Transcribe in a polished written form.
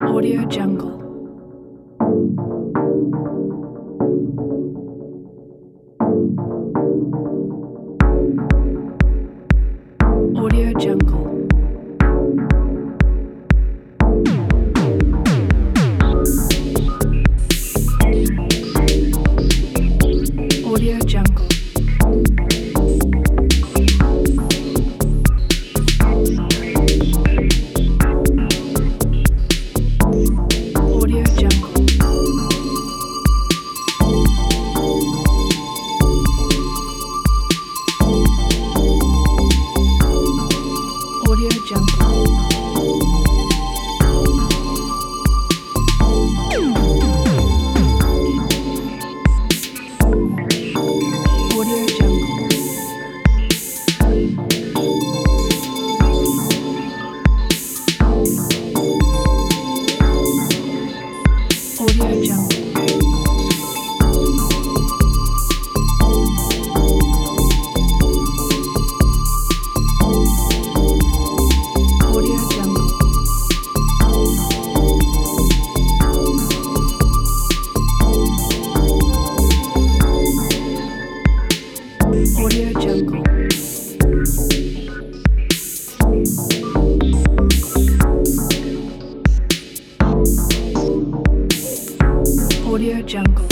Audio Jungle. Audio Jungle. Audio Jungle. Audio Jungle. Audio Jungle. Audio Jungle. Audio Jungle. Audio Jungle. Audio Jungle. Audio Jungle.